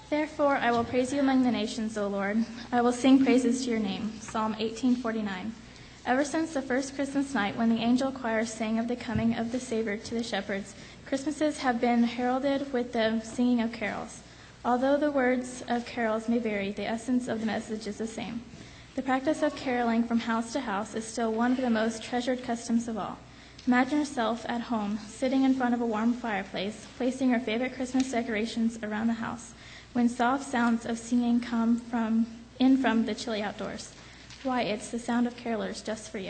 Therefore I will praise you among the nations, O Lord. I will sing praises to your name. Psalm 18:49. Ever since the first Christmas night, when the angel choir sang of the coming of the Savior to the shepherds, Christmases have been heralded with the singing of carols. Although the words of carols may vary, the essence of the message is the same. The practice of caroling from house to house is still one of the most treasured customs of all. Imagine yourself at home, sitting in front of a warm fireplace, placing your favorite Christmas decorations around the house, when soft sounds of singing come from the chilly outdoors. Why, it's the sound of carolers just for you.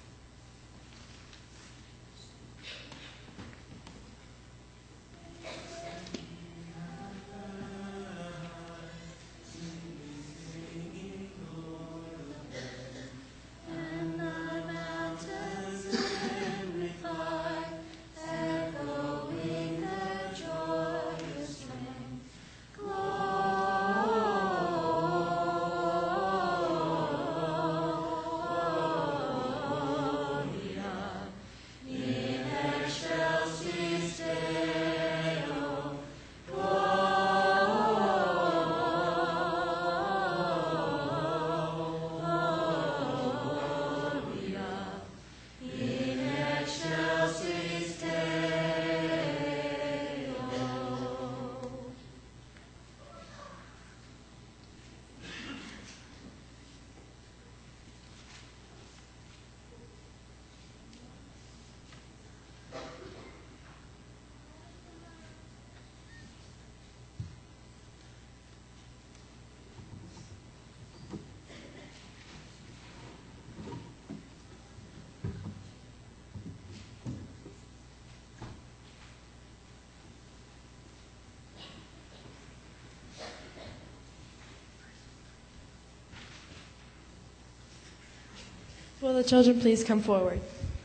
Will the children please come forward?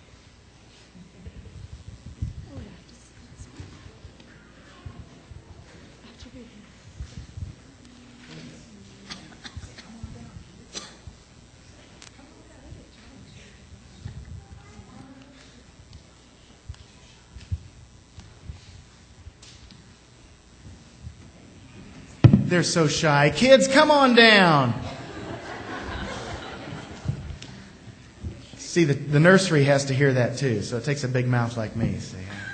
They're so shy. Kids, come on down. See, the nursery has to hear that too, so it takes a big mouth like me. See?